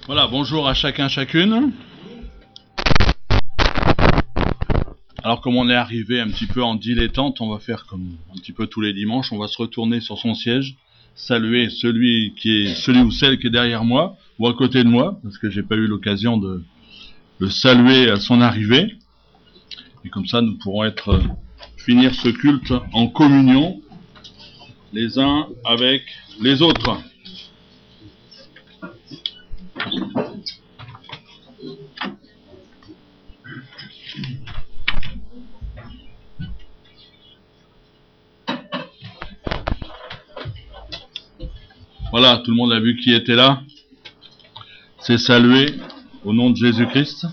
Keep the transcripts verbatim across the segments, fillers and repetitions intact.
Voilà, bonjour à chacun, chacune. Alors comme on est arrivé un petit peu en dilettante, on va faire comme un petit peu tous les dimanches, on va se retourner sur son siège, saluer celui qui est celui ou celle qui est derrière moi, ou à côté de moi, parce que j'ai pas eu l'occasion de le saluer à son arrivée. Et comme ça, nous pourrons être finir ce culte en communion, les uns avec les autres. Voilà, tout le monde a vu qui était là. C'est salué au nom de Jésus-Christ.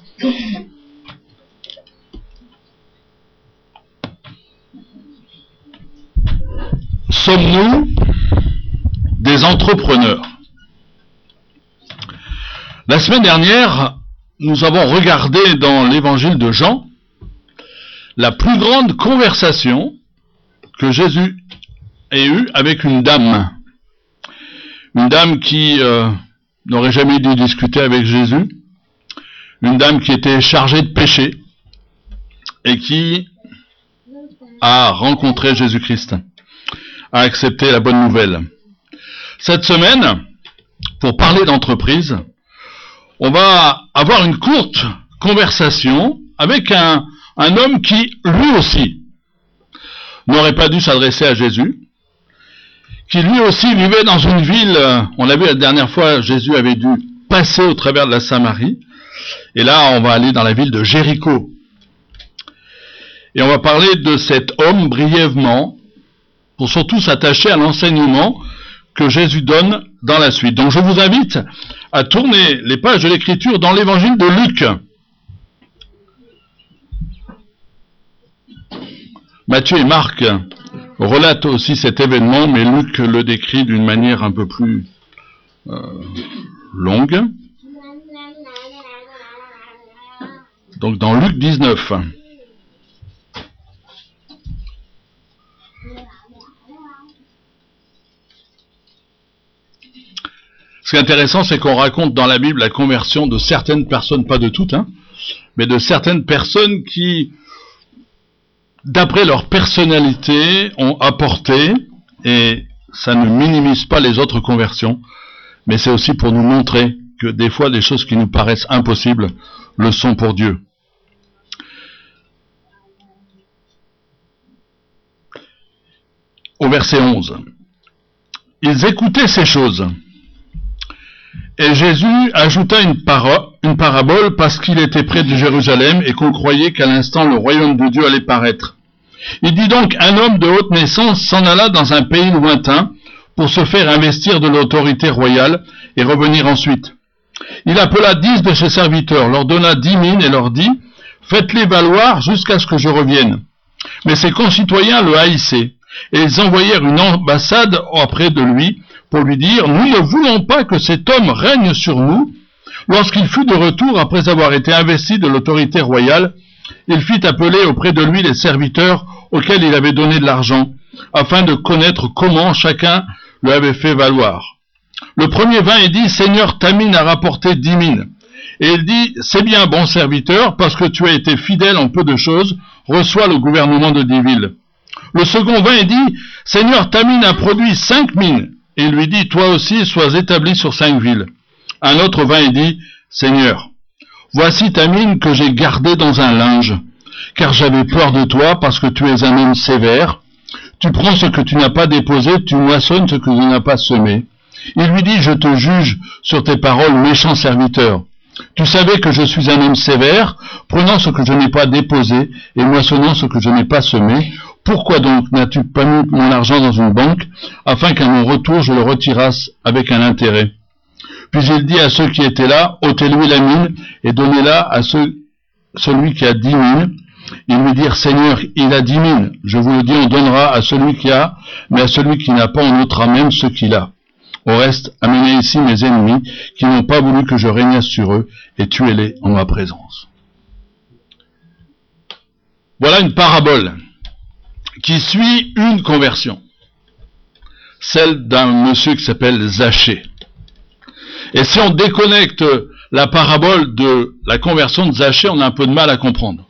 Sommes-nous des entrepreneurs? La semaine dernière, nous avons regardé dans l'évangile de Jean la plus grande conversation que Jésus ait eue avec une dame. Une dame qui euh, n'aurait jamais dû discuter avec Jésus. Une dame qui était chargée de péché et qui a rencontré Jésus-Christ, a accepté la bonne nouvelle. Cette semaine, pour parler d'entreprise, on va avoir une courte conversation avec un, un homme qui, lui aussi, n'aurait pas dû s'adresser à Jésus, qui lui aussi vivait dans une ville, on l'a vu la dernière fois, Jésus avait dû passer au travers de la Samarie, et là on va aller dans la ville de Jéricho. Et on va parler de cet homme brièvement, pour surtout s'attacher à l'enseignement que Jésus donne dans la suite. Donc je vous invite à tourner les pages de l'Écriture dans l'évangile de Luc. Matthieu et Marc relatent aussi cet événement, mais Luc le décrit d'une manière un peu plus euh, longue. Donc dans Luc dix-neuf. Ce qui est intéressant, c'est qu'on raconte dans la Bible la conversion de certaines personnes, pas de toutes, hein, mais de certaines personnes qui, d'après leur personnalité, ont apporté, et ça ne minimise pas les autres conversions, mais c'est aussi pour nous montrer que des fois, des choses qui nous paraissent impossibles le sont pour Dieu. Au verset onze. Ils écoutaient ces choses. Et Jésus ajouta une, para- une parabole parce qu'il était près de Jérusalem et qu'on croyait qu'à l'instant le royaume de Dieu allait paraître. Il dit donc, un homme de haute naissance s'en alla dans un pays lointain pour se faire investir de l'autorité royale et revenir ensuite. Il appela dix de ses serviteurs, leur donna dix mines et leur dit, faites-les valoir jusqu'à ce que je revienne. Mais ses concitoyens le haïssaient et ils envoyèrent une ambassade auprès de lui pour lui dire, nous ne voulons pas que cet homme règne sur nous. Lorsqu'il fut de retour après avoir été investi de l'autorité royale, il fit appeler auprès de lui les serviteurs auxquels il avait donné de l'argent, afin de connaître comment chacun le avait fait valoir. Le premier vint et dit, Seigneur, ta mine a rapporté dix mines. Et il dit, c'est bien, bon serviteur, parce que tu as été fidèle en peu de choses, reçois le gouvernement de dix villes. Le second vint et dit, Seigneur, ta mine a produit cinq mines. Et il lui dit, toi aussi, sois établi sur cinq villes. Un autre vint et dit, Seigneur, voici ta mine que j'ai gardée dans un linge, car j'avais peur de toi, parce que tu es un homme sévère. Tu prends ce que tu n'as pas déposé, tu moissonnes ce que tu n'as pas semé. Il lui dit, je te juge sur tes paroles, méchant serviteur. Tu savais que je suis un homme sévère, prenant ce que je n'ai pas déposé et moissonnant ce que je n'ai pas semé. Pourquoi donc n'as-tu pas mis mon argent dans une banque, afin qu'à mon retour je le retirasse avec un intérêt? Puis il dit à ceux qui étaient là, ôtez-lui la mine et donnez-la à ceux, celui qui a dix mines. Ils lui dirent, Seigneur, il a dix mines. Je vous le dis, on donnera à celui qui a, mais à celui qui n'a pas, on ôtera même ce qu'il a. Au reste, amenez ici mes ennemis, qui n'ont pas voulu que je régnasse sur eux, et tuez-les en ma présence. Voilà une parabole qui suit une conversion, celle d'un monsieur qui s'appelle Zachée. Et si on déconnecte la parabole de la conversion de Zachée, on a un peu de mal à comprendre.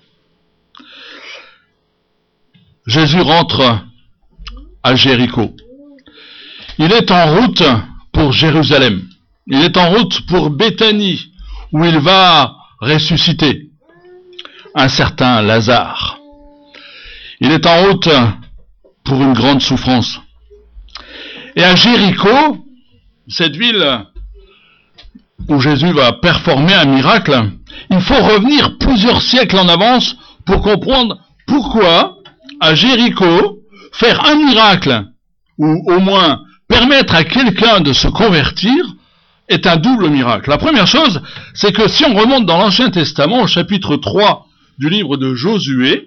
Jésus rentre à Jéricho. Il est en route pour Jérusalem. Il est en route pour Béthanie, où il va ressusciter un certain Lazare. Il est en route pour une grande souffrance. Et à Jéricho, cette ville où Jésus va performer un miracle, il faut revenir plusieurs siècles en avance pour comprendre pourquoi, à Jéricho, faire un miracle, ou au moins permettre à quelqu'un de se convertir, est un double miracle. La première chose, c'est que si on remonte dans l'Ancien Testament, au chapitre trois du livre de Josué,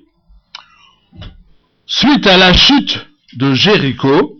suite à la chute de Jéricho,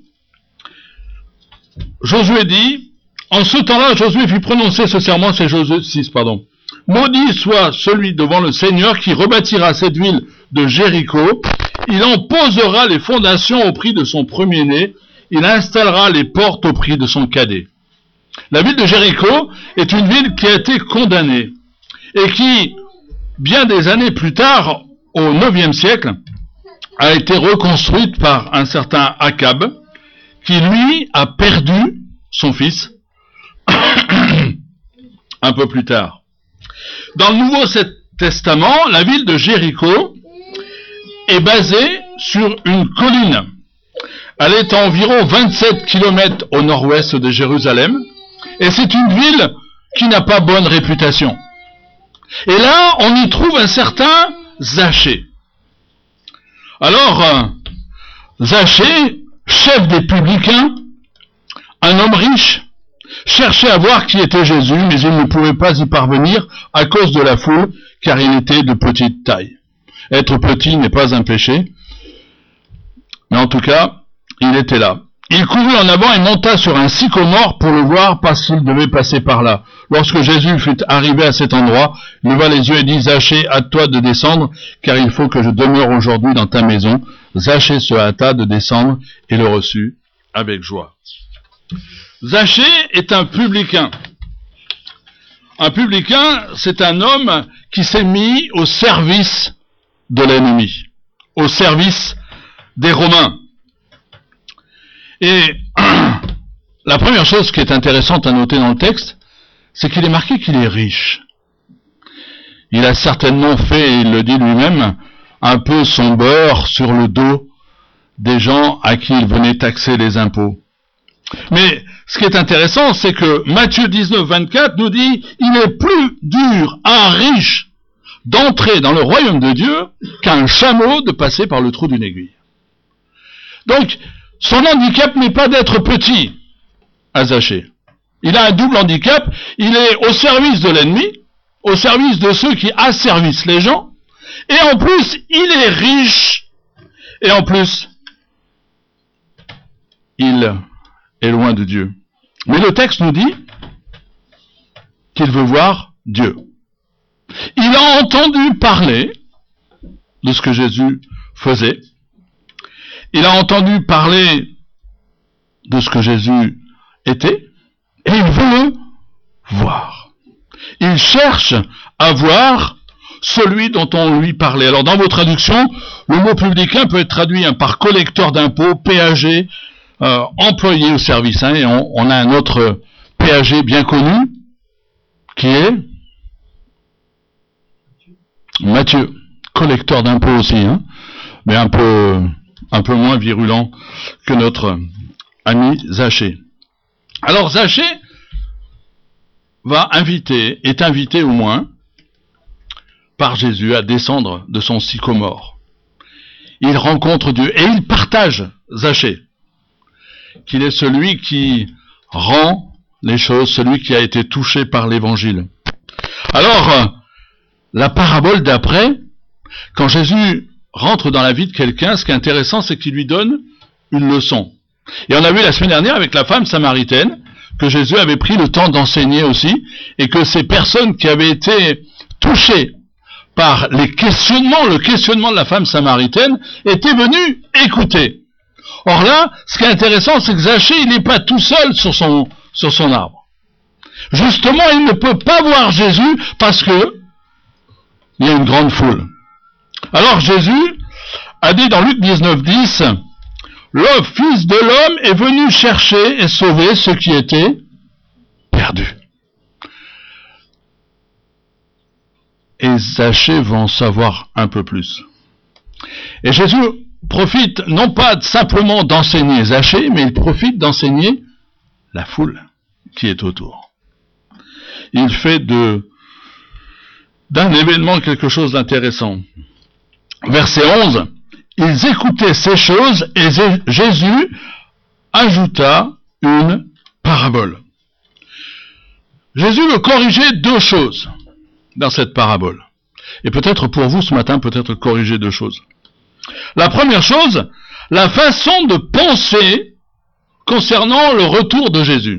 Josué dit, en ce temps-là, Josué fit prononcer ce serment, c'est Josué six, pardon. Maudit soit celui devant le Seigneur qui rebâtira cette ville de Jéricho. Il en posera les fondations au prix de son premier-né. Il installera les portes au prix de son cadet. La ville de Jéricho est une ville qui a été condamnée et qui, bien des années plus tard, au neuvième siècle, a été reconstruite par un certain Akab, qui lui a perdu son fils un peu plus tard. Dans le Nouveau Testament, la ville de Jéricho est basée sur une colline. Elle est à environ vingt-sept kilomètres au nord-ouest de Jérusalem, et c'est une ville qui n'a pas bonne réputation. Et là, on y trouve un certain Zachée. Alors, euh, Zachée, chef des publicains, un homme riche, cherchait à voir qui était Jésus, mais il ne pouvait pas y parvenir à cause de la foule, car il était de petite taille. Être petit n'est pas un péché, mais en tout cas, il était là. Il courut en avant et monta sur un sycomore pour le voir parce qu'il devait passer par là. Lorsque Jésus fut arrivé à cet endroit, il leva les yeux et dit, Zachée, hâte-toi de descendre, car il faut que je demeure aujourd'hui dans ta maison. Zachée se hâta de descendre et le reçut avec joie. Zachée est un publicain. Un publicain, c'est un homme qui s'est mis au service de l'ennemi, au service des Romains. Et la première chose qui est intéressante à noter dans le texte, c'est qu'il est marqué qu'il est riche. Il a certainement fait, et il le dit lui-même, un peu son beurre sur le dos des gens à qui il venait taxer les impôts. Mais ce qui est intéressant, c'est que Matthieu dix-neuf, vingt-quatre nous dit « Il est plus dur à un riche d'entrer dans le royaume de Dieu qu'à un chameau de passer par le trou d'une aiguille. » Donc, son handicap n'est pas d'être petit, à Zachée. Il a un double handicap, il est au service de l'ennemi, au service de ceux qui asservissent les gens, et en plus, il est riche, et en plus, il est loin de Dieu. Mais le texte nous dit qu'il veut voir Dieu. Il a entendu parler de ce que Jésus faisait. Il a entendu parler de ce que Jésus était, et il veut le voir. Il cherche à voir celui dont on lui parlait. Alors dans vos traductions, le mot publicain peut être traduit hein, par collecteur d'impôts, péager, euh, employé au service. Hein, et on, on a un autre péager bien connu, qui est Matthieu, collecteur d'impôts aussi, hein, mais un peu... un peu moins virulent que notre ami Zachée. Alors Zachée va inviter, est invité au moins, par Jésus à descendre de son sycomore. Il rencontre Dieu et il partage Zachée, qu'il est celui qui rend les choses, celui qui a été touché par l'évangile. Alors, la parabole d'après, quand Jésus rentre dans la vie de quelqu'un, ce qui est intéressant, c'est qu'il lui donne une leçon. Et on a vu la semaine dernière avec la femme samaritaine, que Jésus avait pris le temps d'enseigner aussi, et que ces personnes qui avaient été touchées par les questionnements, le questionnement de la femme samaritaine, étaient venues écouter. Or là, ce qui est intéressant, c'est que Zachée, il n'est pas tout seul sur son, sur son arbre. Justement, il ne peut pas voir Jésus parce que il y a une grande foule. Alors Jésus a dit dans Luc dix-neuf dix, le Fils de l'homme est venu chercher et sauver ceux qui étaient perdus. Et Zachée va en savoir un peu plus. Et Jésus profite non pas simplement d'enseigner Zachée, mais il profite d'enseigner la foule qui est autour. Il fait de d'un événement quelque chose d'intéressant. Verset onze, ils écoutaient ces choses et Jésus ajouta une parabole. Jésus veut corriger deux choses dans cette parabole. Et peut-être pour vous ce matin, peut-être corriger deux choses. La première chose, la façon de penser concernant le retour de Jésus.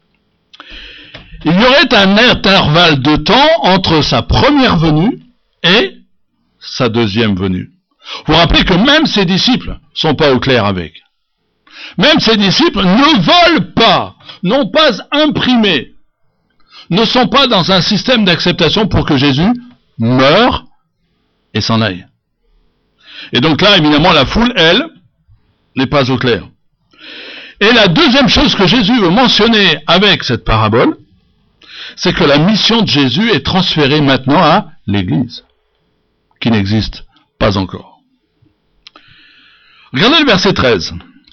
Il y aurait un intervalle de temps entre sa première venue et sa deuxième venue. Vous vous rappelez que même ses disciples sont pas au clair avec. Même ses disciples ne veulent pas, n'ont pas imprimé, ne sont pas dans un système d'acceptation pour que Jésus meure et s'en aille. Et donc là, évidemment, la foule, elle, n'est pas au clair. Et la deuxième chose que Jésus veut mentionner avec cette parabole, c'est que la mission de Jésus est transférée maintenant à l'Église, qui n'existe pas encore. Regardez le verset treize.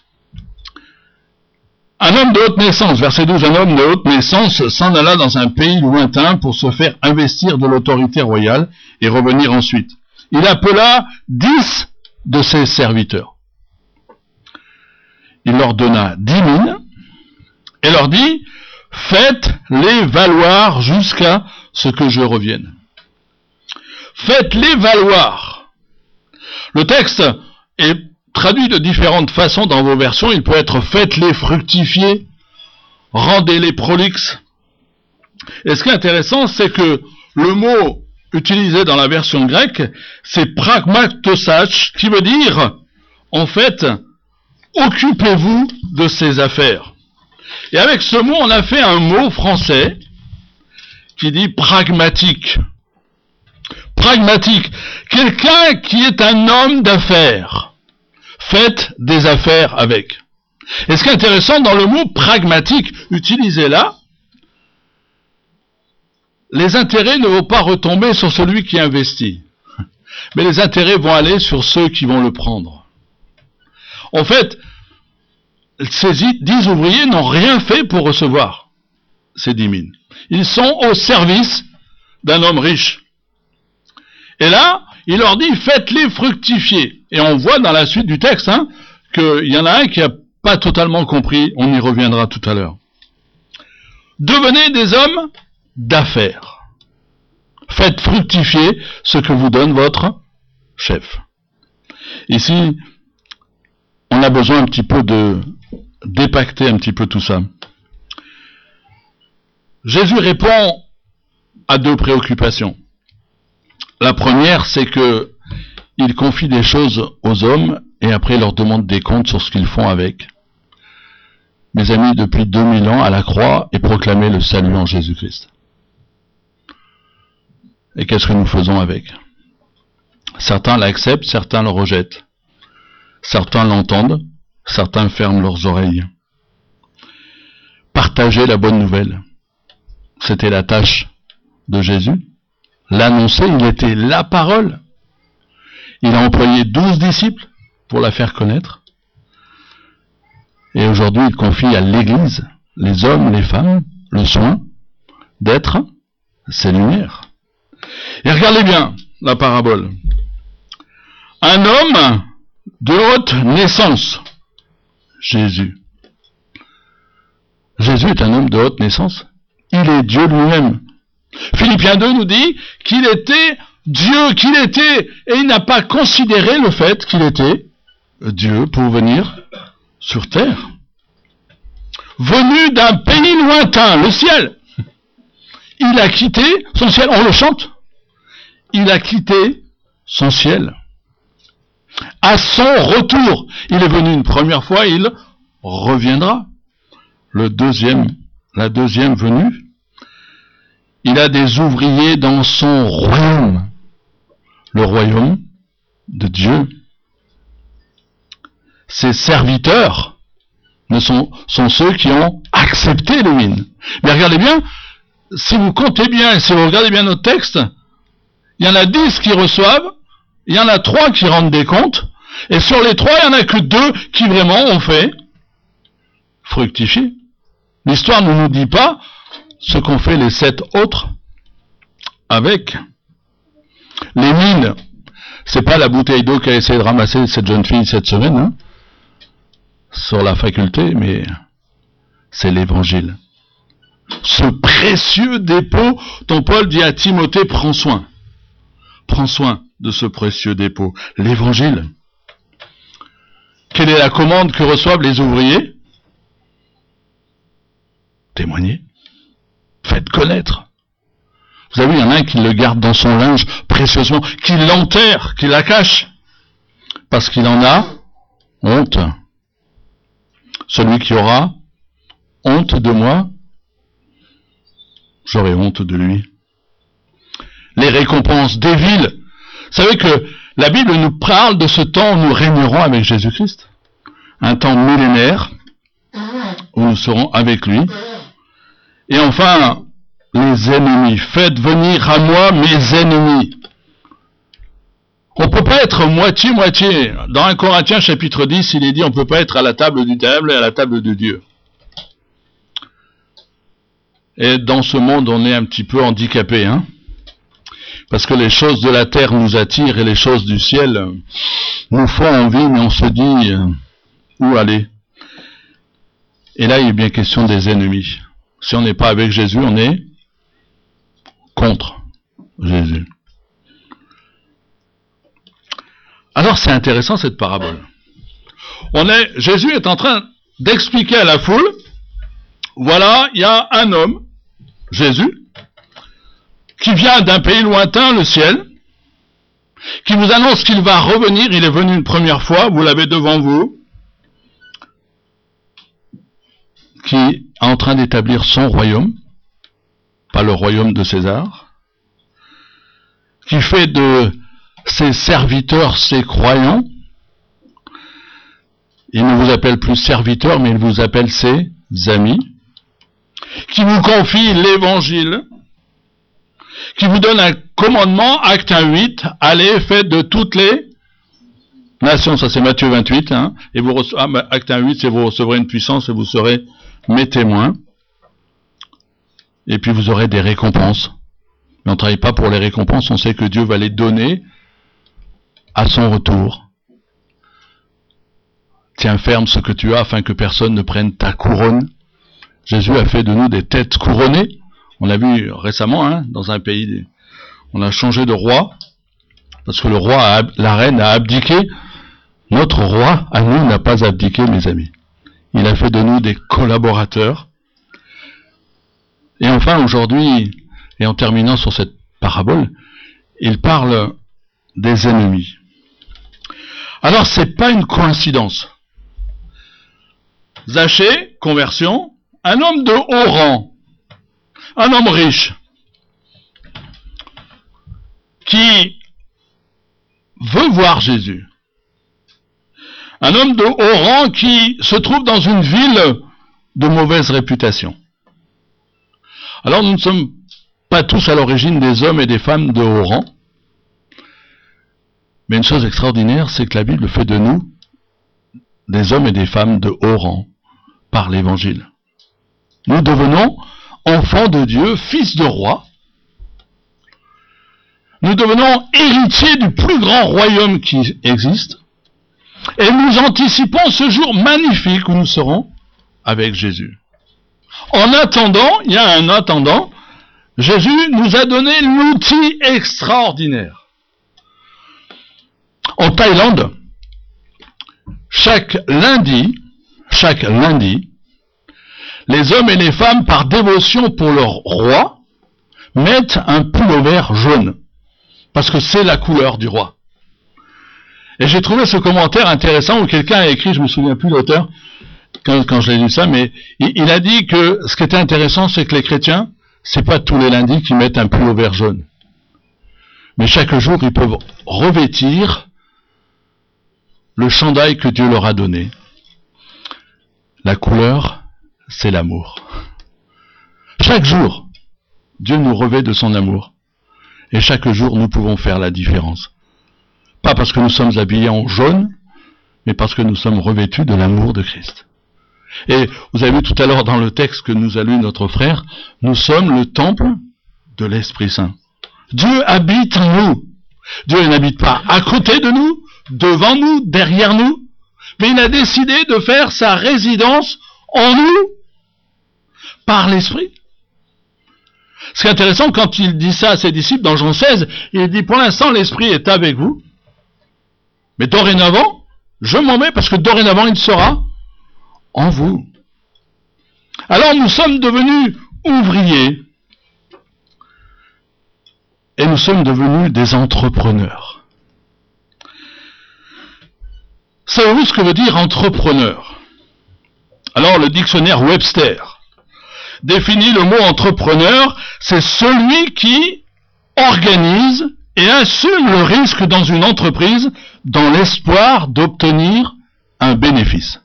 Un homme de haute naissance, verset douze, un homme de haute naissance s'en alla dans un pays lointain pour se faire investir de l'autorité royale et revenir ensuite. Il appela dix de ses serviteurs. Il leur donna dix mines et leur dit, faites-les valoir jusqu'à ce que je revienne. Faites-les valoir. Le texte est traduit de différentes façons dans vos versions. Il peut être faites-les fructifier, rendez-les prolixes. Et ce qui est intéressant, c'est que le mot utilisé dans la version grecque, c'est pragmatosach, qui veut dire, en fait, occupez-vous de ces affaires. Et avec ce mot, on a fait un mot français qui dit pragmatique. Pragmatique. Quelqu'un qui est un homme d'affaires. Faites des affaires avec. Et ce qui est intéressant dans le mot pragmatique utilisé là, les intérêts ne vont pas retomber sur celui qui investit, mais les intérêts vont aller sur ceux qui vont le prendre. En fait, ces dix ouvriers n'ont rien fait pour recevoir ces dix mines. Ils sont au service d'un homme riche. Et là, il leur dit, faites-les fructifier. Et on voit dans la suite du texte hein, qu'il y en a un qui n'a pas totalement compris, on y reviendra tout à l'heure. Devenez des hommes d'affaires. Faites fructifier ce que vous donne votre chef. Ici, on a besoin un petit peu de dépacter un petit peu tout ça. Jésus répond à deux préoccupations. La première, c'est que il confie des choses aux hommes et après il leur demande des comptes sur ce qu'ils font avec. Mes amis, depuis deux mille ans, à la croix est proclamé le salut en Jésus-Christ. Et qu'est-ce que nous faisons avec? Certains l'acceptent, certains le rejettent. Certains l'entendent, certains ferment leurs oreilles. Partager la bonne nouvelle. C'était la tâche de Jésus. L'annoncer, il était la parole. Il a employé douze disciples pour la faire connaître. Et aujourd'hui, il confie à l'Église, les hommes, les femmes, le soin d'être ses lumières. Et regardez bien la parabole. Un homme de haute naissance, Jésus. Jésus est un homme de haute naissance. Il est Dieu lui-même. Philippiens deux nous dit qu'il était Dieu, qu'il était, et il n'a pas considéré le fait qu'il était Dieu pour venir sur terre. Venu d'un pays lointain, le ciel. Il a quitté son ciel, on le chante. Il a quitté son ciel. À son retour, il est venu une première fois, il reviendra. Le deuxième, la deuxième venue, il a des ouvriers dans son royaume. Le royaume de Dieu. Ses serviteurs ne sont, sont ceux qui ont accepté Lévin. Mais regardez bien, si vous comptez bien et si vous regardez bien notre texte, il y en a dix qui reçoivent, il y en a trois qui rendent des comptes, et sur les trois, il n'y en a que deux qui vraiment ont fait fructifier. L'histoire ne nous dit pas ce qu'ont fait les sept autres avec. Les mines, c'est pas la bouteille d'eau qu'a essayé de ramasser cette jeune fille cette semaine, hein, sur la faculté, mais c'est l'évangile. Ce précieux dépôt dont Paul dit à Timothée, prends soin. Prends soin de ce précieux dépôt. L'évangile. Quelle est la commande que reçoivent les ouvriers? Témoignez. Faites connaître. Vous avez vu, il y en a un qui le garde dans son linge précieusement, qui l'enterre, qui la cache, parce qu'il en a honte. Celui qui aura honte de moi, j'aurai honte de lui. Les récompenses des villes. Vous savez que la Bible nous parle de ce temps où nous régnerons avec Jésus-Christ. Un temps millénaire où nous serons avec lui. Et enfin, les ennemis. Faites venir à moi mes ennemis. On ne peut pas être moitié-moitié. Dans un Corinthiens chapitre dix, il est dit on ne peut pas être à la table du diable et à la table de Dieu. Et dans ce monde, on est un petit peu handicapé, hein, parce que les choses de la terre nous attirent et les choses du ciel nous font envie, mais on se dit euh, où aller. Et là, il est bien question des ennemis. Si on n'est pas avec Jésus, on est contre Jésus. Alors c'est intéressant cette parabole. On est, Jésus est en train d'expliquer à la foule, voilà, il y a un homme, Jésus, qui vient d'un pays lointain, le ciel, qui vous annonce qu'il va revenir, il est venu une première fois, vous l'avez devant vous, qui est en train d'établir son royaume, pas le royaume de César, qui fait de ses serviteurs ses croyants. Il ne vous appelle plus serviteurs, mais il vous appelle ses amis, qui vous confie l'évangile, qui vous donne un commandement, acte un huit, allez, faites de toutes les nations, ça c'est Matthieu vingt-huit, hein, et vous rece- ah, acte un huit, c'est vous recevrez une puissance et vous serez mes témoins, et puis vous aurez des récompenses. Mais on ne travaille pas pour les récompenses, on sait que Dieu va les donner à son retour. Tiens ferme ce que tu as afin que personne ne prenne ta couronne. Jésus a fait de nous des têtes couronnées. On l'a vu récemment, hein, dans un pays, on a changé de roi, parce que le roi, a, la reine a abdiqué. Notre roi, à nous, n'a pas abdiqué, mes amis. Il a fait de nous des collaborateurs. Et enfin, aujourd'hui, et en terminant sur cette parabole, il parle des ennemis. Alors, c'est pas une coïncidence. Zachée, conversion, un homme de haut rang, un homme riche, qui veut voir Jésus. Un homme de haut rang qui se trouve dans une ville de mauvaise réputation. Alors nous ne sommes pas tous à l'origine des hommes et des femmes de haut rang, mais une chose extraordinaire, c'est que la Bible fait de nous des hommes et des femmes de haut rang par l'Évangile. Nous devenons enfants de Dieu, fils de roi. Nous devenons héritiers du plus grand royaume qui existe. Et nous anticipons ce jour magnifique où nous serons avec Jésus. En attendant, il y a un attendant, Jésus nous a donné l'outil extraordinaire. En Thaïlande, chaque lundi, chaque lundi, les hommes et les femmes, par dévotion pour leur roi, mettent un pullover jaune, parce que c'est la couleur du roi. Et j'ai trouvé ce commentaire intéressant où quelqu'un a écrit, je me souviens plus l'auteur, quand, quand je l'ai lu ça, mais il, il a dit que ce qui était intéressant, c'est que les chrétiens, c'est pas tous les lundis qu'ils mettent un pull au vert jaune. Mais chaque jour, ils peuvent revêtir le chandail que Dieu leur a donné. La couleur, c'est l'amour. Chaque jour, Dieu nous revêt de son amour. Et chaque jour, nous pouvons faire la différence. Pas parce que nous sommes habillés en jaune, mais parce que nous sommes revêtus de l'amour de Christ. Et vous avez vu tout à l'heure dans le texte que nous a lu notre frère, nous sommes le temple de l'Esprit Saint. Dieu habite en nous. Dieu n'habite pas à côté de nous, devant nous, derrière nous, mais il a décidé de faire sa résidence en nous, par l'Esprit. Ce qui est intéressant, quand il dit ça à ses disciples dans Jean seize, il dit, pour l'instant, l'Esprit est avec vous, mais dorénavant, je m'en mets parce que dorénavant, il sera en vous. Alors, nous sommes devenus ouvriers, et nous sommes devenus des entrepreneurs. Savez-vous ce que veut dire entrepreneur? Alors, le dictionnaire Webster définit le mot entrepreneur, c'est celui qui organise et assume le risque dans une entreprise dans l'espoir d'obtenir un bénéfice.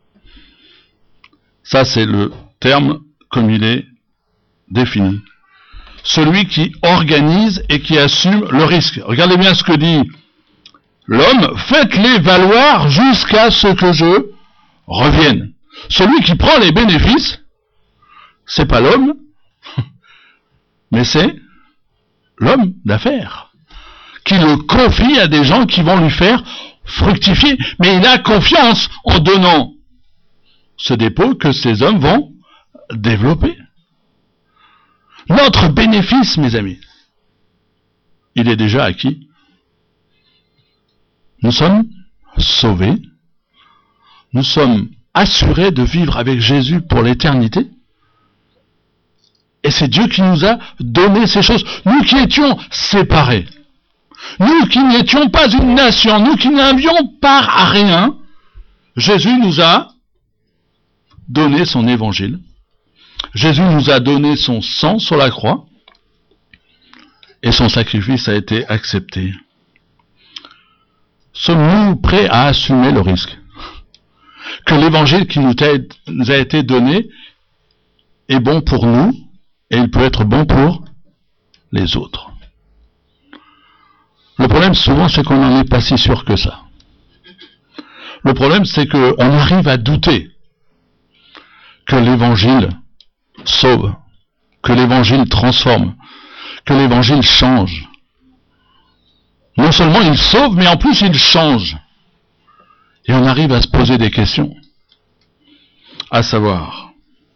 Ça, c'est le terme comme il est défini. Celui qui organise et qui assume le risque. Regardez bien ce que dit l'homme, faites-les valoir jusqu'à ce que je revienne. Celui qui prend les bénéfices, c'est pas l'homme, mais c'est l'homme d'affaires, qui le confie à des gens qui vont lui faire fructifier. Mais il a confiance en donnant ce dépôt que ces hommes vont développer. Notre bénéfice, mes amis, il est déjà acquis. Nous sommes sauvés, nous sommes assurés de vivre avec Jésus pour l'éternité, et c'est Dieu qui nous a donné ces choses. Nous qui étions séparés, nous qui n'étions pas une nation, nous qui n'avions part à rien, Jésus nous a donné son évangile. Jésus nous a donné son sang sur la croix, et son sacrifice a été accepté. Sommes-nous prêts à assumer le risque que l'évangile qui nous a été donné est bon pour nous, et il peut être bon pour les autres? Le problème souvent, c'est qu'on n'en est pas si sûr que ça. Le problème, c'est qu'on arrive à douter que l'évangile sauve, que l'évangile transforme, que l'évangile change. Non seulement il sauve, mais en plus il change. Et on arrive à se poser des questions. À savoir,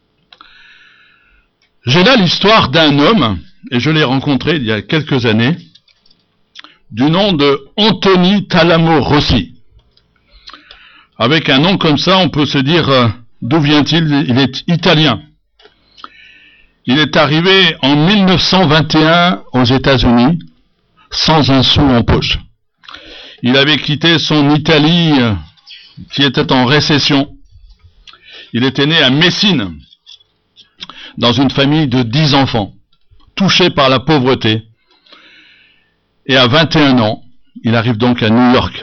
j'ai là l'histoire d'un homme, et je l'ai rencontré il y a quelques années, du nom de Anthony Talamo Rossi. Avec un nom comme ça, on peut se dire, euh, d'où vient-il? Il est italien. Il est arrivé en mille neuf cent vingt et un aux États-Unis, sans un sou en poche. Il avait quitté son Italie, euh, qui était en récession. Il était né à Messine, dans une famille de dix enfants, touché par la pauvreté. Et à vingt et un ans, il arrive donc à New York.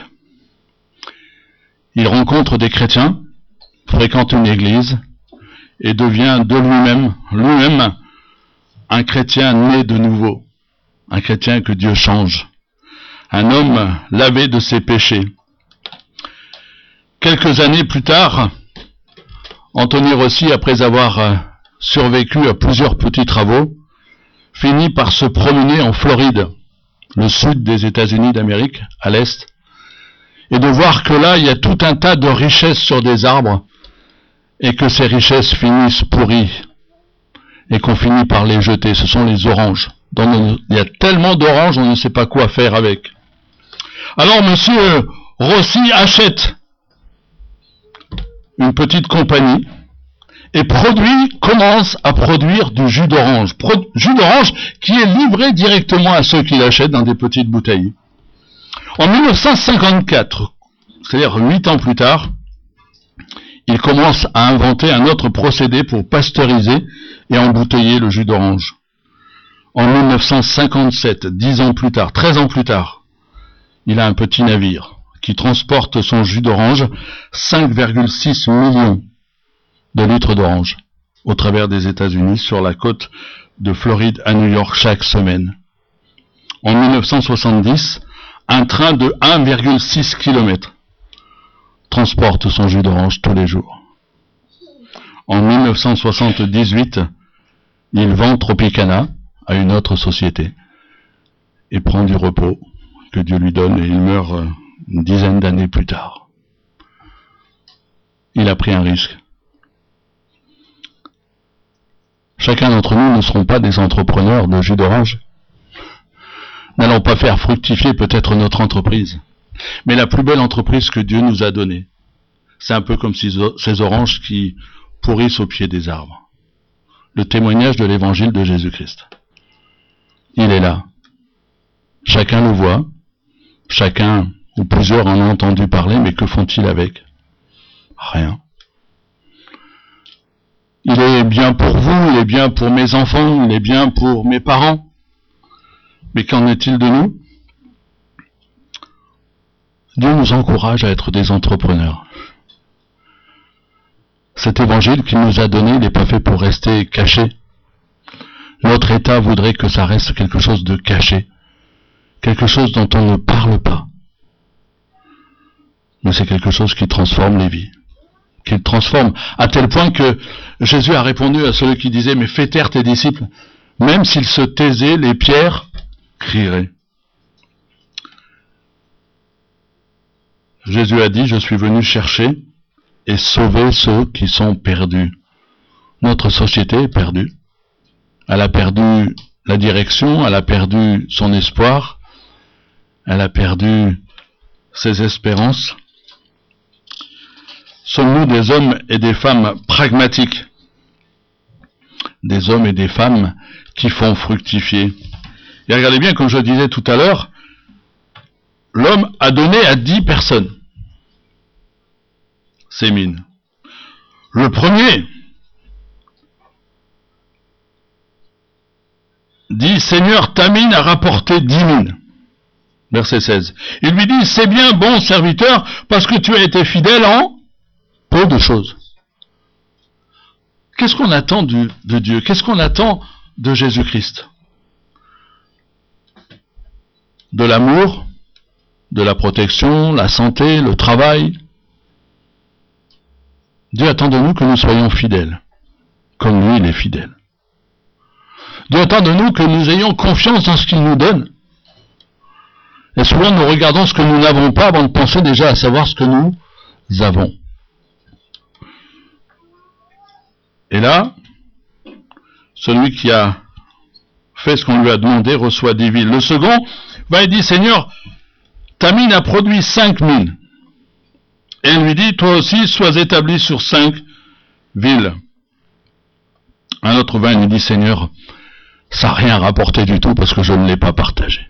Il rencontre des chrétiens, fréquente une église, et devient de lui-même, lui-même, un chrétien né de nouveau, un chrétien que Dieu change, un homme lavé de ses péchés. Quelques années plus tard, Anthony Rossi, après avoir survécu à plusieurs petits travaux, finit par se promener en Floride, le sud des États-Unis d'Amérique, à l'est, et de voir que là, il y a tout un tas de richesses sur des arbres, et que ces richesses finissent pourries, et qu'on finit par les jeter. Ce sont les oranges. Donc, il y a tellement d'oranges, on ne sait pas quoi faire avec. Alors, monsieur Rossi achète une petite compagnie, et produit, commence à produire du jus d'orange. Pro, jus d'orange qui est livré directement à ceux qui l'achètent dans des petites bouteilles. En mille neuf cent cinquante-quatre, c'est-à-dire huit ans plus tard, il commence à inventer un autre procédé pour pasteuriser et embouteiller le jus d'orange. En mille neuf cent cinquante-sept, dix ans plus tard, treize ans plus tard, il a un petit navire qui transporte son jus d'orange, cinq virgule six millions de litres d'orange, au travers des États-Unis, sur la côte de Floride à New York chaque semaine. En mille neuf cent soixante-dix, un train de un virgule six kilomètres transporte son jus d'orange tous les jours. En mille neuf cent soixante-dix-huit, il vend Tropicana à une autre société et prend du repos que Dieu lui donne, et il meurt une dizaine d'années plus tard. Il a pris un risque. Chacun d'entre nous ne serons pas des entrepreneurs de jus d'orange. N'allons pas faire fructifier peut-être notre entreprise, mais la plus belle entreprise que Dieu nous a donnée. C'est un peu comme ces oranges qui pourrissent au pied des arbres. Le témoignage de l'évangile de Jésus-Christ. Il est là. Chacun le voit. Chacun ou plusieurs en ont entendu parler, mais que font-ils avec? Rien. Il est bien pour vous, il est bien pour mes enfants, il est bien pour mes parents. Mais qu'en est-il de nous? Dieu nous encourage à être des entrepreneurs. Cet évangile qu'il nous a donné, il n'est pas fait pour rester caché. Notre État voudrait que ça reste quelque chose de caché, quelque chose dont on ne parle pas. Mais c'est quelque chose qui transforme les vies, qui transforme à tel point que Jésus a répondu à celui qui disait « Mais fais taire tes disciples ». Même s'ils se taisaient, les pierres crieraient. Jésus a dit « Je suis venu chercher et sauver ceux qui sont perdus ». Notre société est perdue. Elle a perdu la direction, elle a perdu son espoir, elle a perdu ses espérances. Sommes-nous des hommes et des femmes pragmatiques? Des hommes et des femmes qui font fructifier. Et regardez bien, comme je le disais tout à l'heure, l'homme a donné à dix personnes ses mines. Le premier dit, Seigneur, ta mine a rapporté dix mines. Verset seize. Il lui dit, c'est bien, bon serviteur, parce que tu as été fidèle en peu de choses. Qu'est-ce qu'on attend du, de Dieu? Qu'est-ce qu'on attend de Jésus-Christ? De l'amour, de la protection, la santé, le travail. Dieu attend de nous que nous soyons fidèles, comme lui, il est fidèle. Dieu attend de nous que nous ayons confiance dans ce qu'il nous donne. Et souvent, nous regardons ce que nous n'avons pas avant de penser déjà à savoir ce que nous avons. Et là, celui qui a fait ce qu'on lui a demandé reçoit dix villes. Le second va et dit, Seigneur, ta mine a produit cinq mines. Et il lui dit, toi aussi, sois établi sur cinq villes. Un autre vint et lui dit, Seigneur, ça n'a rien rapporté du tout parce que je ne l'ai pas partagé.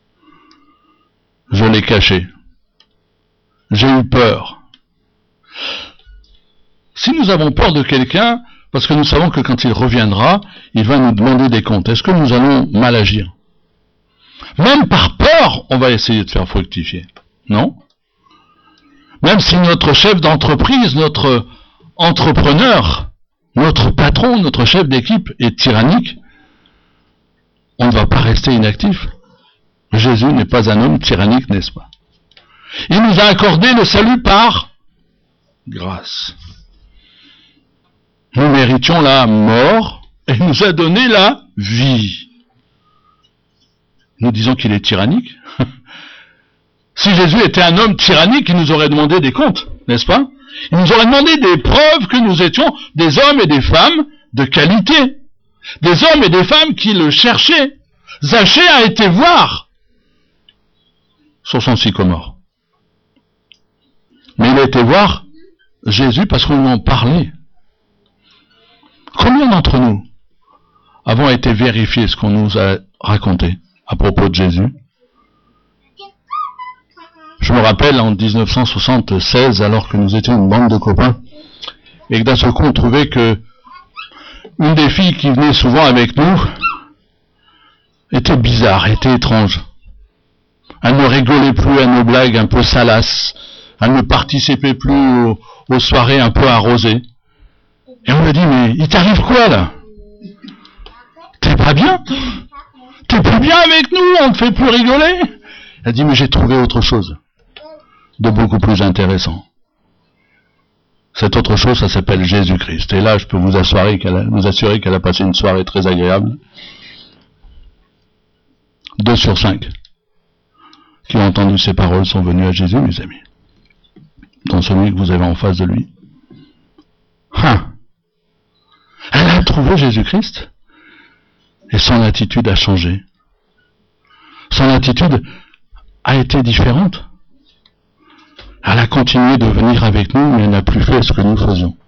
Je l'ai caché. J'ai eu peur. Si nous avons peur de quelqu'un, parce que nous savons que quand il reviendra, il va nous demander des comptes, est-ce que nous allons mal agir? Même par peur, on va essayer de faire fructifier. Non? Même si notre chef d'entreprise, notre entrepreneur, notre patron, notre chef d'équipe est tyrannique, on ne va pas rester inactif. Jésus n'est pas un homme tyrannique, n'est-ce pas? Il nous a accordé le salut par grâce. Nous méritions la mort et il nous a donné la vie. Nous disons qu'il est tyrannique. Si Jésus était un homme tyrannique, il nous aurait demandé des comptes, n'est-ce pas? Il nous aurait demandé des preuves que nous étions des hommes et des femmes de qualité. Des hommes et des femmes qui le cherchaient. Zachée a été voir sur son sycomore. Mais il a été voir Jésus parce qu'on lui en parlait. Combien d'entre nous avons été vérifiés ce qu'on nous a raconté à propos de Jésus? Je me rappelle en dix-neuf cent soixante-seize, alors que nous étions une bande de copains, et que d'un seul coup on trouvait que une des filles qui venait souvent avec nous bizarre, était étrange. Elle ne rigolait plus à nos blagues un peu salaces. Elle ne participait plus aux, aux soirées un peu arrosées. Et on lui a dit, mais il t'arrive quoi là? T'es pas bien? T'es plus bien avec nous, on ne te fait plus rigoler? Elle a dit, mais j'ai trouvé autre chose, de beaucoup plus intéressant. Cette autre chose, ça s'appelle Jésus-Christ. Et là, je peux vous assurer qu'elle a, vous assurer qu'elle a passé une soirée très agréable. Deux sur cinq qui ont entendu ces paroles sont venus à Jésus, mes amis. Dans celui que vous avez en face de lui. Hein. Elle a trouvé Jésus-Christ. Et son attitude a changé. Son attitude a été différente. Elle a continué de venir avec nous, mais elle n'a plus fait ce que nous faisions.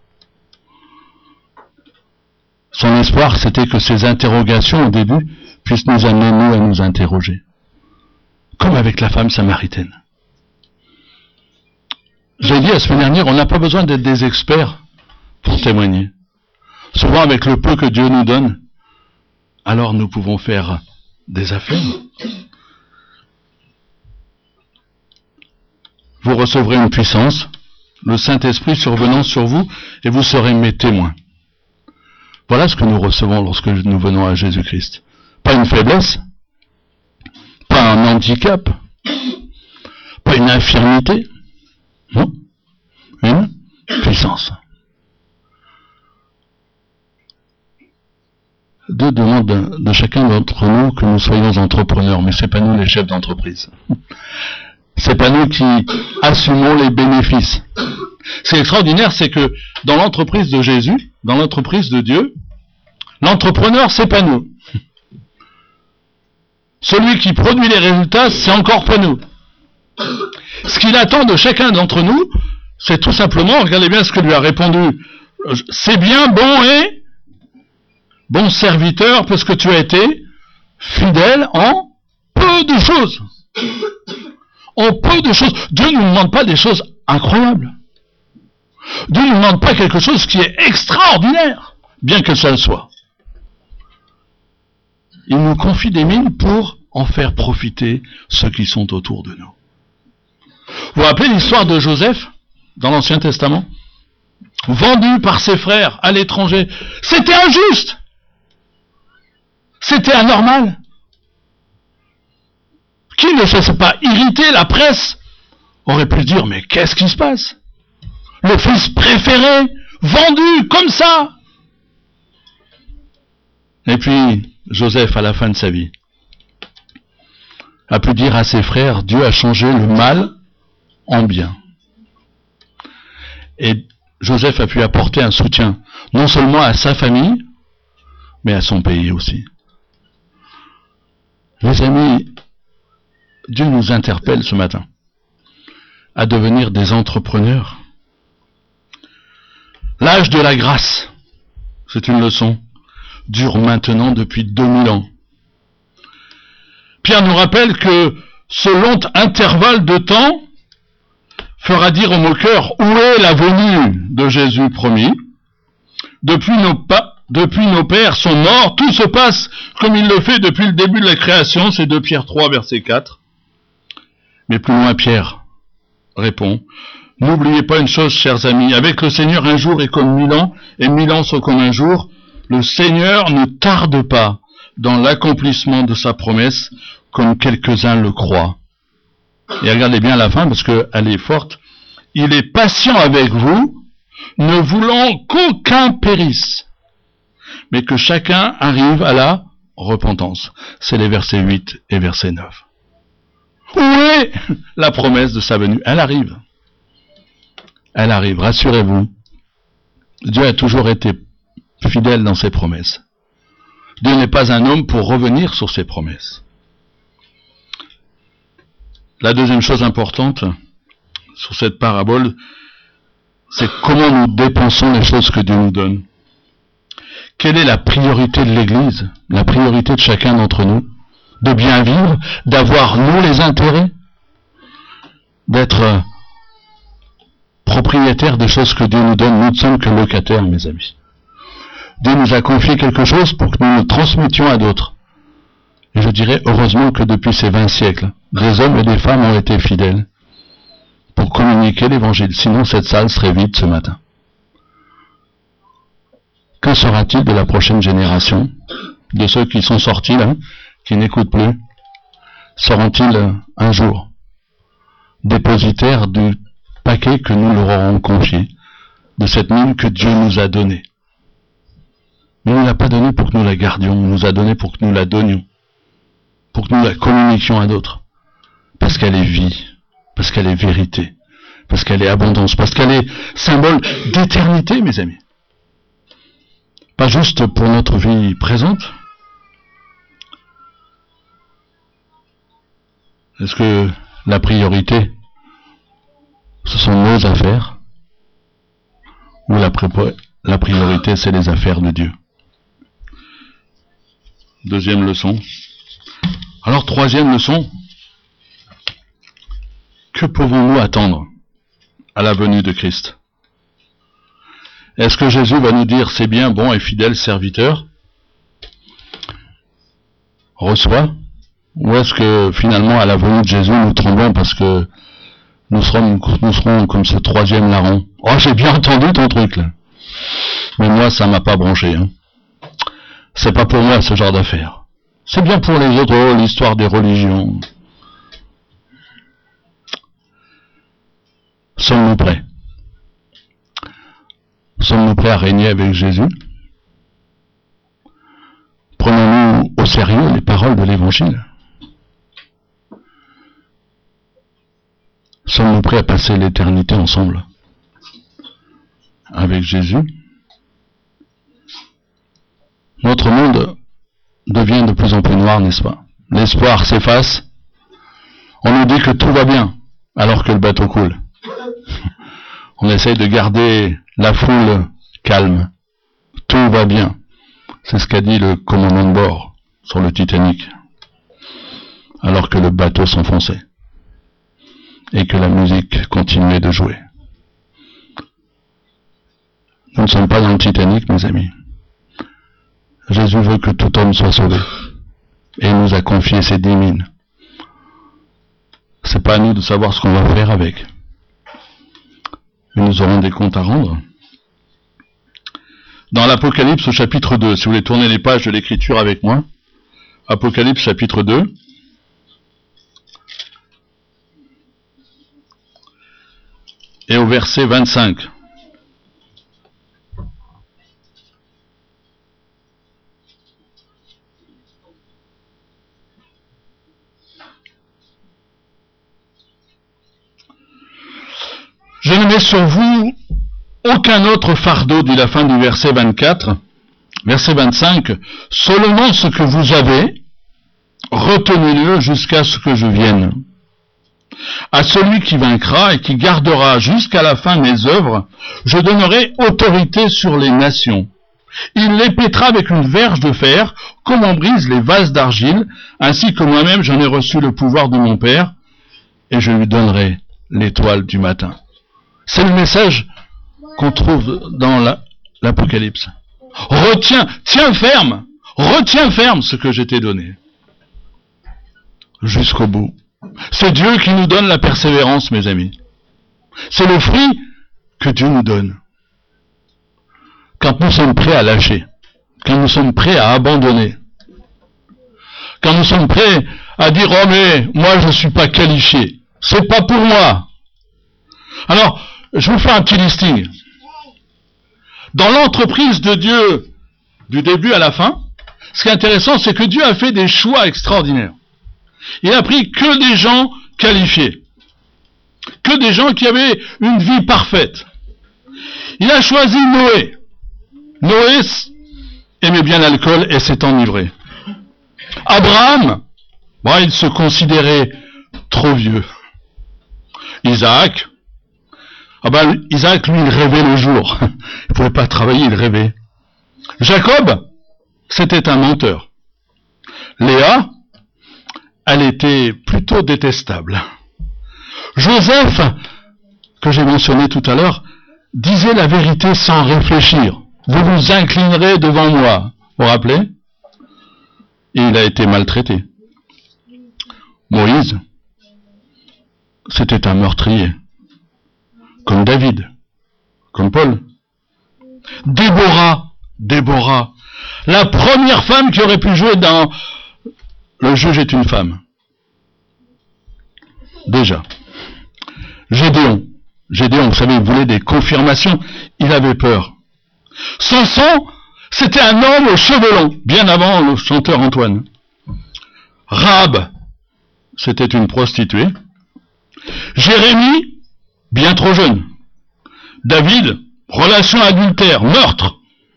Son espoir, c'était que ces interrogations au début puissent nous amener, nous, à nous interroger. Comme avec la femme samaritaine. J'ai dit la semaine dernière, on n'a pas besoin d'être des experts pour témoigner. Souvent, avec le peu que Dieu nous donne, alors nous pouvons faire des affaires. Vous recevrez une puissance, le Saint-Esprit survenant sur vous, et vous serez mes témoins. Voilà ce que nous recevons lorsque nous venons à Jésus-Christ. Pas une faiblesse, pas un handicap, pas une infirmité, non, une puissance. Dieu demande de, de chacun d'entre nous que nous soyons entrepreneurs, mais c'est pas nous les chefs d'entreprise. C'est pas nous qui assumons les bénéfices. Ce qui est extraordinaire, c'est que dans l'entreprise de Jésus, dans l'entreprise de Dieu, l'entrepreneur, c'est pas nous. Celui qui produit les résultats, c'est encore pas nous. Ce qu'il attend de chacun d'entre nous, c'est tout simplement, regardez bien ce que lui a répondu, c'est bien, bon et bon serviteur, parce que tu as été fidèle en peu de choses. En peu de choses. Dieu ne nous demande pas des choses incroyables. Dieu ne nous demande pas quelque chose qui est extraordinaire, bien que ça le soit. Il nous confie des mines pour en faire profiter ceux qui sont autour de nous. Vous vous rappelez l'histoire de Joseph dans l'Ancien Testament? Vendu par ses frères à l'étranger. C'était injuste. C'était anormal. Qui ne se pas irrité, la presse aurait pu dire, mais qu'est-ce qui se passe? Le fils préféré, vendu comme ça. Et puis, Joseph, à la fin de sa vie, a pu dire à ses frères, Dieu a changé le mal en bien. Et Joseph a pu apporter un soutien, non seulement à sa famille, mais à son pays aussi. Mes amis, Dieu nous interpelle ce matin à devenir des entrepreneurs. L'âge de la grâce, c'est une leçon, dure maintenant depuis deux mille ans. Pierre nous rappelle que ce long intervalle de temps fera dire aux moqueurs où est la venue de Jésus promis. Depuis nos pas, depuis nos pères sont morts, tout se passe comme il le fait depuis le début de la création, c'est deux Pierre trois, verset quatre. Mais plus loin, Pierre répond, n'oubliez pas une chose, chers amis, avec le Seigneur, un jour est comme mille ans, et mille ans sont comme un jour. Le Seigneur ne tarde pas dans l'accomplissement de sa promesse, comme quelques-uns le croient. Et regardez bien la fin, parce qu'elle est forte. Il est patient avec vous, ne voulant qu'aucun périsse, mais que chacun arrive à la repentance. C'est les versets huit et verset neuf. Où est la promesse de sa venue? Elle arrive. Elle arrive, rassurez-vous. Dieu a toujours été fidèle dans ses promesses. Dieu n'est pas un homme pour revenir sur ses promesses. La deuxième chose importante sur cette parabole, c'est comment nous dépensons les choses que Dieu nous donne. Quelle est la priorité de l'Église, la priorité de chacun d'entre nous? De bien vivre, d'avoir nous les intérêts, d'être propriétaires des choses que Dieu nous donne. Nous ne sommes que locataires, mes amis. Dieu nous a confié quelque chose pour que nous le transmettions à d'autres. Et je dirais heureusement que depuis ces vingt siècles, des hommes et des femmes ont été fidèles pour communiquer l'évangile. Sinon, cette salle serait vide ce matin. Que sera-t-il de la prochaine génération, de ceux qui sont sortis là, qui n'écoutent plus? Seront-ils un jour dépositaires du paquet que nous leur aurons confié, de cette mine que Dieu nous a donnée? Il ne nous l'a pas donnée pour que nous la gardions, il nous a donnée pour que nous la donnions, pour que nous la communiquions à d'autres, parce qu'elle est vie, parce qu'elle est vérité, parce qu'elle est abondance, parce qu'elle est symbole d'éternité, mes amis. Pas juste pour notre vie présente. Est-ce que la priorité, ce sont nos affaires, ou la, pré- la priorité, c'est les affaires de Dieu? Deuxième leçon. Alors, troisième leçon. Que pouvons-nous attendre à la venue de Christ? Est-ce que Jésus va nous dire, c'est bien, bon et fidèle serviteur, reçois? Ou est-ce que finalement, à la venue de Jésus, nous tremblons parce que nous serons, nous serons comme ce troisième larron? Oh, j'ai bien entendu ton truc, là. Mais moi, ça m'a pas branché, hein. C'est pas pour moi, ce genre d'affaires. C'est bien pour les autres, oh, l'histoire des religions. Sommes-nous prêts? Sommes-nous prêts à régner avec Jésus? Prenons-nous au sérieux les paroles de l'Évangile? Sommes-nous prêts à passer l'éternité ensemble avec Jésus? Notre monde devient de plus en plus noir, n'est-ce pas? L'espoir s'efface. On nous dit que tout va bien, alors que le bateau coule. On essaye de garder la foule calme. Tout va bien. C'est ce qu'a dit le commandant de bord sur le Titanic, alors que le bateau s'enfonçait et que la musique continuait de jouer. Nous ne sommes pas dans le Titanic, mes amis. Jésus veut que tout homme soit sauvé. Et il nous a confié ces dix mines. C'est pas à nous de savoir ce qu'on va faire avec. Mais nous aurons des comptes à rendre. Dans l'Apocalypse au chapitre deux, si vous voulez tourner les pages de l'écriture avec moi, Apocalypse chapitre deux, et au verset vingt-cinq. Je ne mets sur vous aucun autre fardeau, dit la fin du verset vingt-quatre. Verset vingt-cinq, seulement ce que vous avez, retenez-le jusqu'à ce que je vienne. À celui qui vaincra et qui gardera jusqu'à la fin mes œuvres, je donnerai autorité sur les nations. Il les pétera avec une verge de fer, comme on brise les vases d'argile, ainsi que moi-même j'en ai reçu le pouvoir de mon Père, et je lui donnerai l'étoile du matin. C'est le message qu'on trouve dans la, l'Apocalypse. Retiens, tiens ferme, retiens ferme ce que je t'ai donné. Jusqu'au bout. C'est Dieu qui nous donne la persévérance, mes amis. C'est le fruit que Dieu nous donne. Quand nous sommes prêts à lâcher, quand nous sommes prêts à abandonner, quand nous sommes prêts à dire, oh mais, moi je ne suis pas qualifié, c'est pas pour moi. Alors, je vous fais un petit listing. Dans l'entreprise de Dieu, du début à la fin, ce qui est intéressant, c'est que Dieu a fait des choix extraordinaires. Il a pris que des gens qualifiés, que des gens qui avaient une vie parfaite. Il a choisi Noé. Noé aimait bien l'alcool et s'est enivré. Abraham, bon, il se considérait trop vieux. Isaac, ah ben, Isaac, lui, il rêvait le jour. Il pouvait pas travailler, il rêvait. Jacob, c'était un menteur. Léa, elle était plutôt détestable. Joseph, que j'ai mentionné tout à l'heure, disait la vérité sans réfléchir. Vous vous inclinerez devant moi. Vous vous rappelez? Et il a été maltraité. Moïse, c'était un meurtrier, comme David, comme Paul. Déborah, Déborah, la première femme qui aurait pu jouer dans Le juge est une femme. Déjà. Gédéon, Gédéon, vous savez, il voulait des confirmations, il avait peur. Samson, c'était un homme aux cheveux longs, bien avant le chanteur Antoine. Rahab, c'était une prostituée. Jérémie, bien trop jeune. David, relation adultère, meurtre,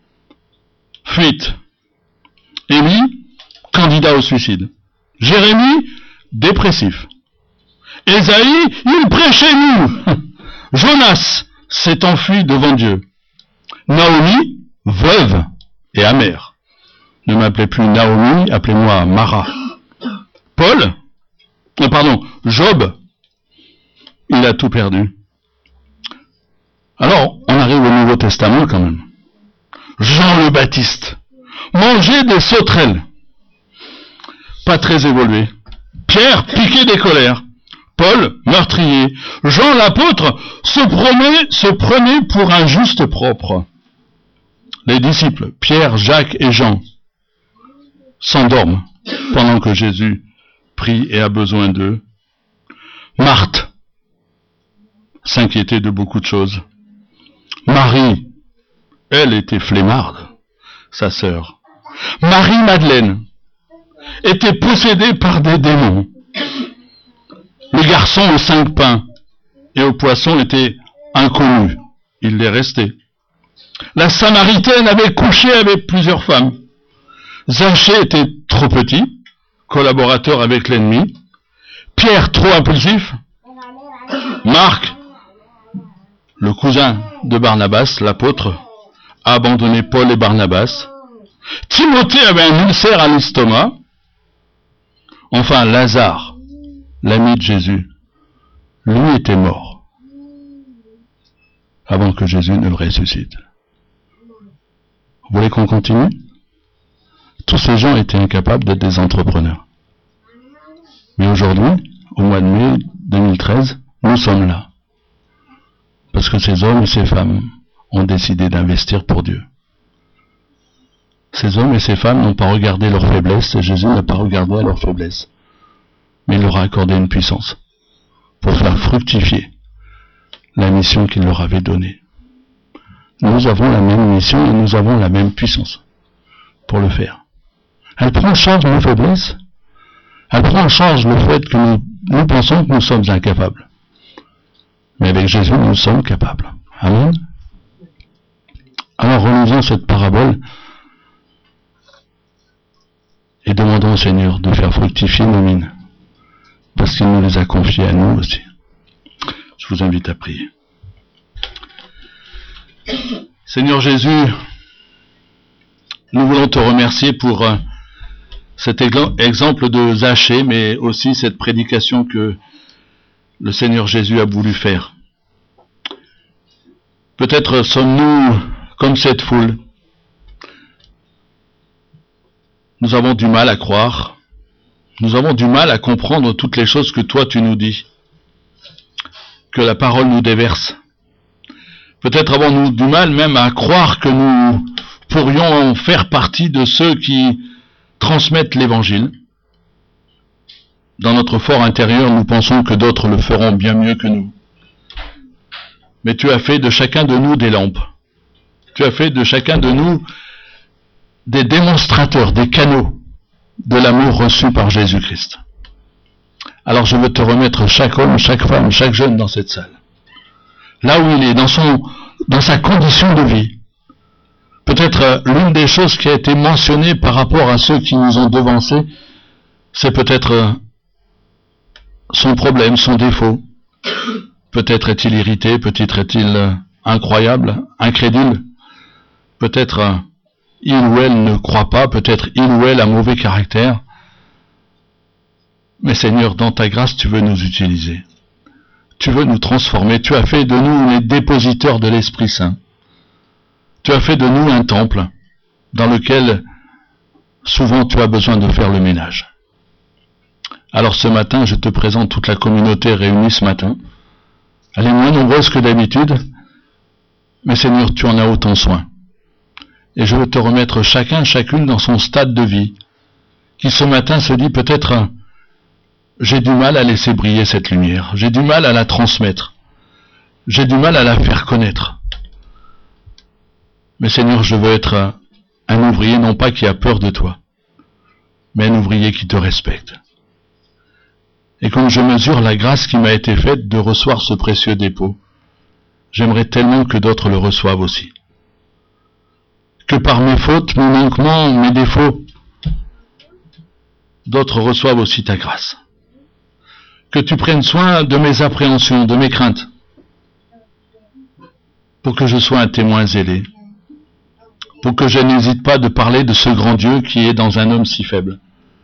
fuite. Élie, candidat au suicide. Jérémie, dépressif. Ésaïe, il prêchait nous. Jonas s'est enfui devant Dieu. Naomi, veuve et amère. Ne m'appelez plus Naomi, appelez-moi Mara. Paul, oh pardon, Job, il a tout perdu. Alors, on arrive au Nouveau Testament quand même. Jean le Baptiste, mangeait des sauterelles. Pas très évolué. Pierre, piqué des colères. Paul, meurtrier. Jean l'apôtre se prenait, se prenait pour un juste propre. Les disciples, Pierre, Jacques et Jean, s'endorment pendant que Jésus prie et a besoin d'eux. Marthe s'inquiétait de beaucoup de choses. Marie, elle était flemmarde, sa sœur. Marie-Madeleine était possédée par des démons. Les garçons aux cinq pains et aux poissons étaient inconnus. Il les restait. La Samaritaine avait couché avec plusieurs femmes. Zachée était trop petit, collaborateur avec l'ennemi. Pierre, trop impulsif. Marc, le cousin de Barnabas, l'apôtre, a abandonné Paul et Barnabas. Timothée avait un ulcère à l'estomac. Enfin, Lazare, l'ami de Jésus, lui était mort avant que Jésus ne le ressuscite. Vous voulez qu'on continue? Tous ces gens étaient incapables d'être des entrepreneurs. Mais aujourd'hui, au mois de mai deux mille treize, nous sommes là. Parce que ces hommes et ces femmes ont décidé d'investir pour Dieu. Ces hommes et ces femmes n'ont pas regardé leur faiblesse, et Jésus n'a pas regardé à leur faiblesse. Mais il leur a accordé une puissance pour faire fructifier la mission qu'il leur avait donnée. Nous avons la même mission et nous avons la même puissance pour le faire. Elle prend en charge nos faiblesses. Elle prend en charge le fait que nous, nous pensons que nous sommes incapables. Mais avec Jésus, nous sommes capables. Amen. Alors relisons cette parabole et demandons au Seigneur de faire fructifier nos mines, parce qu'il nous les a confiées à nous aussi. Je vous invite à prier. Seigneur Jésus, nous voulons te remercier pour euh, cet exemple de Zachée, mais aussi cette prédication que le Seigneur Jésus a voulu faire. Peut-être sommes-nous comme cette foule. Nous avons du mal à croire. Nous avons du mal à comprendre toutes les choses que toi tu nous dis, que la parole nous déverse. Peut-être avons-nous du mal même à croire que nous pourrions faire partie de ceux qui transmettent l'Évangile. Dans notre fort intérieur, nous pensons que d'autres le feront bien mieux que nous. Mais tu as fait de chacun de nous des lampes. Tu as fait de chacun de nous des démonstrateurs, des canaux de l'amour reçu par Jésus-Christ. Alors je veux te remettre chaque homme, chaque femme, chaque jeune dans cette salle. Là où il est, dans son, dans sa condition de vie. Peut-être euh, l'une des choses qui a été mentionnée par rapport à ceux qui nous ont devancés, c'est peut-être euh, son problème, son défaut. Peut-être est-il irrité, peut-être est-il euh, incroyable, incrédule. Peut-être euh, il ou elle ne croit pas, peut-être il ou elle a mauvais caractère. Mais Seigneur, dans ta grâce, tu veux nous utiliser. Tu veux nous transformer. Tu as fait de nous les dépositeurs de l'Esprit Saint. Tu as fait de nous un temple dans lequel souvent tu as besoin de faire le ménage. Alors ce matin, je te présente toute la communauté réunie ce matin. Elle est moins nombreuse que d'habitude, mais Seigneur, tu en as autant soin. Et je veux te remettre chacun, chacune dans son stade de vie, qui ce matin se dit peut-être, j'ai du mal à laisser briller cette lumière, j'ai du mal à la transmettre, j'ai du mal à la faire connaître. Mais Seigneur, je veux être un ouvrier non pas qui a peur de toi, mais un ouvrier qui te respecte. Et comme je mesure la grâce qui m'a été faite de recevoir ce précieux dépôt, j'aimerais tellement que d'autres le reçoivent aussi. Que par mes fautes, mon manquement, mes défauts, d'autres reçoivent aussi ta grâce. Que tu prennes soin de mes appréhensions, de mes craintes, pour que je sois un témoin zélé, pour que je n'hésite pas de parler de ce grand Dieu qui est dans un homme si faible.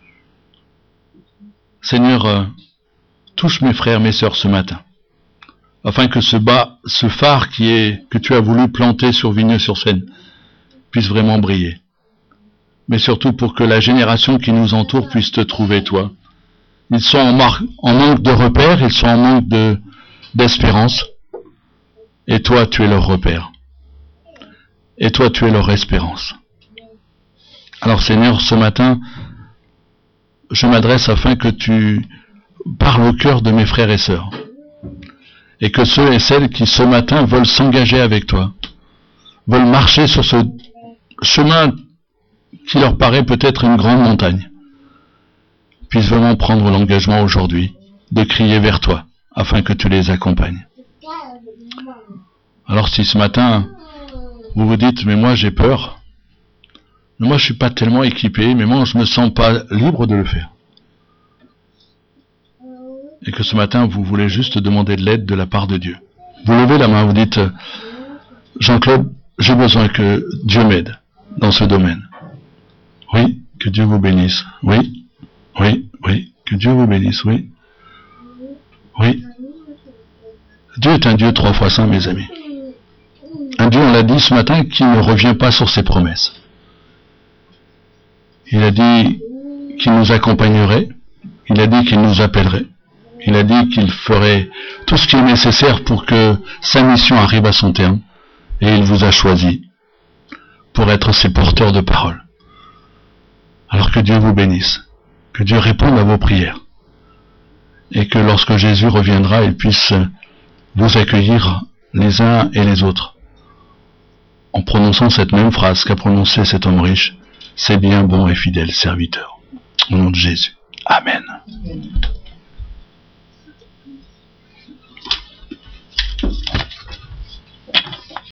Seigneur, euh, touche mes frères, mes sœurs ce matin, afin que ce bas, ce phare qui est, que tu as voulu planter sur Vigneux-sur-Seine puisse vraiment briller. Mais surtout pour que la génération qui nous entoure puisse te trouver, toi. Ils sont en, mar- en manque de repères, ils sont en manque de, d'espérance. Et toi, tu es leur repère. Et toi, tu es leur espérance. Alors Seigneur, ce matin, je m'adresse afin que tu parles au cœur de mes frères et sœurs. Et que ceux et celles qui ce matin veulent s'engager avec toi, veulent marcher sur ce chemin qui leur paraît peut-être une grande montagne, puissent vraiment prendre l'engagement aujourd'hui de crier vers toi, afin que tu les accompagnes. Alors si ce matin, vous vous dites, mais moi j'ai peur, mais moi je suis pas tellement équipé, mais moi je me sens pas libre de le faire. Et que ce matin vous voulez juste demander de l'aide de la part de Dieu. Vous levez la main, vous dites, Jean-Claude, j'ai besoin que Dieu m'aide dans ce domaine. Oui, que Dieu vous bénisse. Oui, oui, oui, que Dieu vous bénisse, oui. Oui. Dieu est un Dieu trois fois saint, mes amis. Un Dieu, on l'a dit ce matin, qui ne revient pas sur ses promesses. Il a dit qu'il nous accompagnerait, il a dit qu'il nous appellerait, il a dit qu'il ferait tout ce qui est nécessaire pour que sa mission arrive à son terme, et il vous a choisi pour être ses porteurs de parole. Alors que Dieu vous bénisse, que Dieu réponde à vos prières, et que lorsque Jésus reviendra, il puisse vous accueillir les uns et les autres, en prononçant cette même phrase qu'a prononcée cet homme riche, c'est bien, bon et fidèle serviteur. Au nom de Jésus. Amen.